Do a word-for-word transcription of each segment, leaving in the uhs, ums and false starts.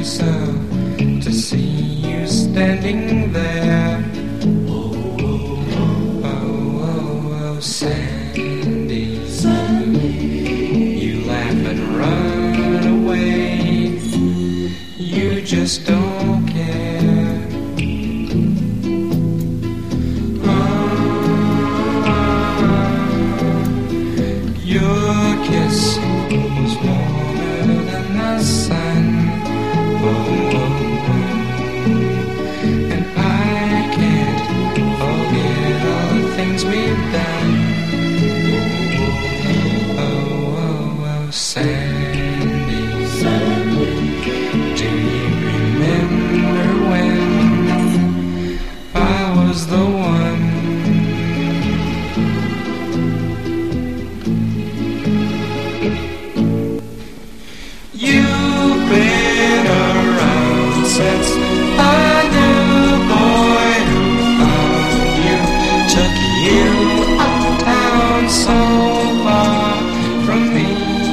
myself to see you standing there. Oh, oh, oh, oh, Sandy, Sandy, you laugh and run away. You just don't care. Your kiss was warmer than the sun. Oh, oh, oh. And I can't forget all the things we've done. Oh, oh, oh, oh, Sandy, Sandy, do you remember when I was the one? You've been around since I knew the boy who found you, took you uptown so far from me.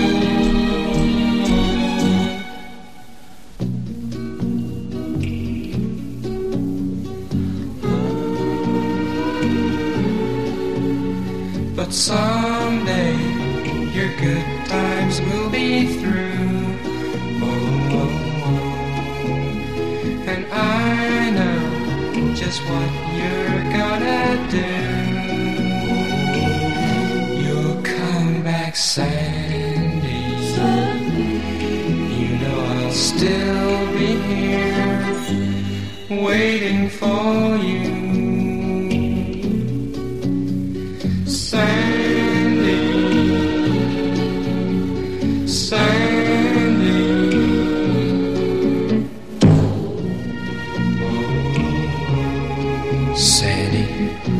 But someday your good times will be through. Oh, oh, oh. And I know just what you're gonna do. You'll come back, Sandy. You know I'll still be here waiting for you. Sandy, Sandy, Sandy.